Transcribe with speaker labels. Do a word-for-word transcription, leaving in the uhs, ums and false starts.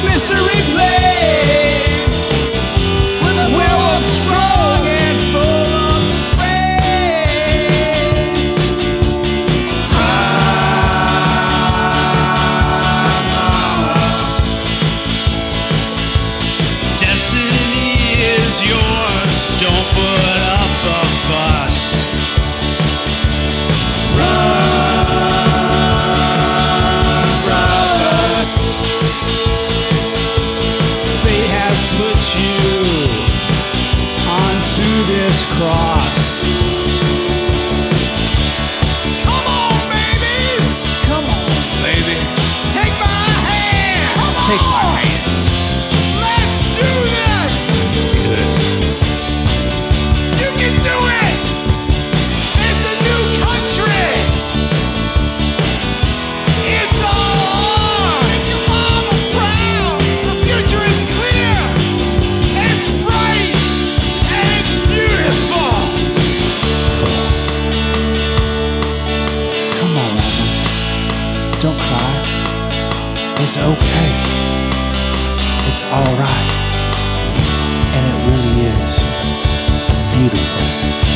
Speaker 1: mystery place with a world strong and full of grace.
Speaker 2: Destiny is yours, don't put up a fuss.
Speaker 1: Fate has put you onto this cross. Come on, babies!
Speaker 2: Come on, baby.
Speaker 1: Take my hand! Come
Speaker 2: Take
Speaker 1: on!
Speaker 2: my hand.
Speaker 1: Let's do this!
Speaker 2: Do this.
Speaker 1: You can do it! It's a new country! It's all ours! Make your mama proud! The future is clear! It's bright! And it's beautiful!
Speaker 3: Come on, Mama. Don't cry. It's okay. It's alright. And it really is beautiful.